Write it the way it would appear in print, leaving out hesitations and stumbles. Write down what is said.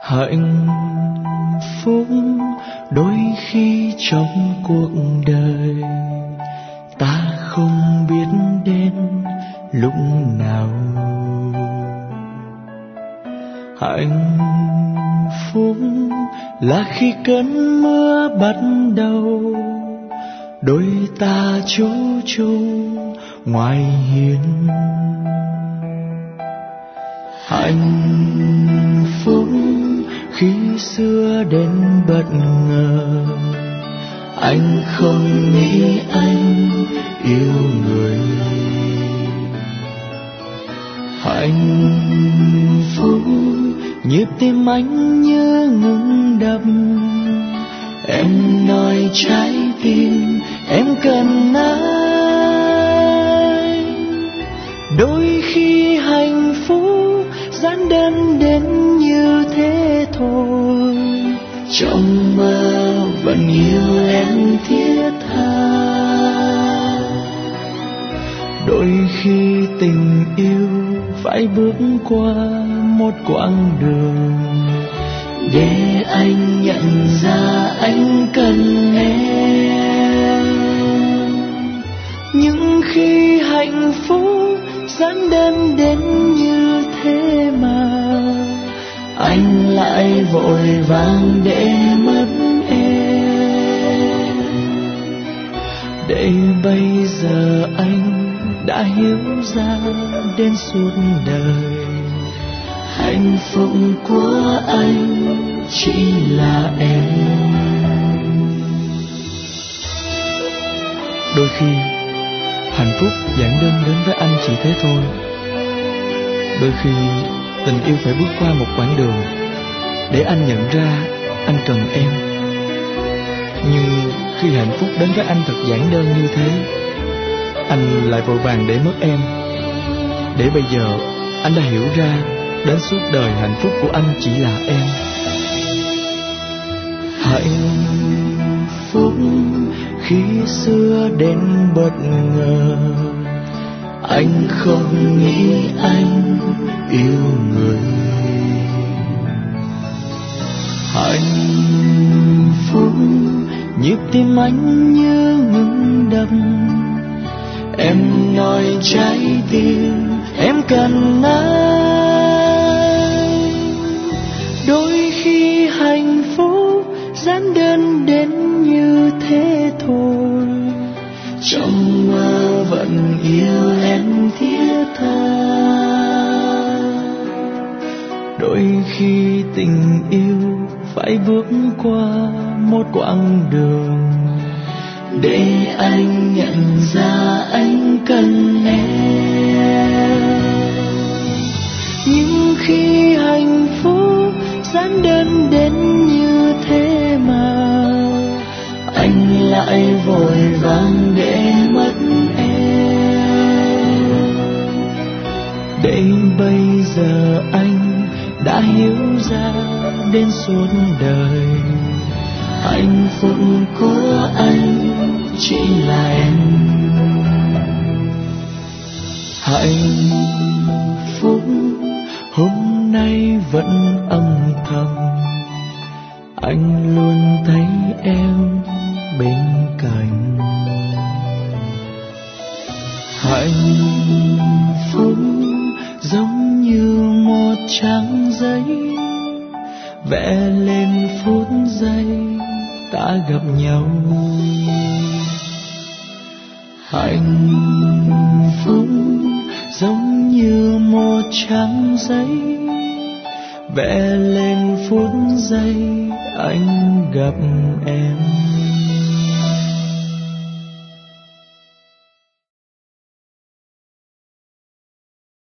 Hạnh phúc đôi khi trong cuộc đời ta không biết đến lúc nào. Hạnh phúc là khi cơn mưa bắt đầu, đôi ta trú chung ngoài hiên. Hạnh phúc khi xưa đến bất ngờ, anh không nghĩ anh yêu người. Hạnh phúc nhịp tim anh như ngừng đập, em nói trái tim em cần anh. Đôi khi hạnh phúc giản đơn đến như thế thôi, trong mơ vẫn yêu em thiết tha. Đôi khi tình yêu phải bước qua một quãng đường, để anh nhận ra anh cần em. Nhưng khi hạnh phúc giản đơn đến như thế mà anh lại vội vàng để mất em. Để bây giờ anh đã hiểu ra đến suốt đời, hạnh phúc của anh chỉ là em. Đôi khi hạnh phúc giản đơn đến với anh chỉ thế thôi. Đôi khi tình yêu phải bước qua một quãng đường để anh nhận ra anh cần em. Nhưng khi hạnh phúc đến với anh thật giản đơn như thế, anh lại vội vàng để mất em. Để bây giờ anh đã hiểu ra đến suốt đời hạnh phúc của anh chỉ là em. Hạnh phúc khi xưa đến bất ngờ, anh không nghĩ anh yêu người. Hạnh phúc nhịp tim anh như ngừng đập, em nói trái tim em cần anh. Đôi khi hạnh phúc giản đơn đến như thế thôi, trong mơ vẫn yêu em thiết tha. Đôi khi tình yêu phải bước qua một quãng đường, để anh nhận ra anh cần em. Nhưng khi hạnh phúc giản đơn đến như thế mà anh lại vội vàng để mất em. Để bây giờ anh đã hiểu ra đến suốt đời, hạnh phúc của anh chỉ là em. Hạnh phúc hôm nay vẫn âm thầm, anh luôn thấy em bên cạnh. Hạnh phúc giống như một trang giấy vẽ lên phút giây ta gặp nhau. Hạnh phúc giống như một trang giấy vẽ lên phút giây anh gặp em.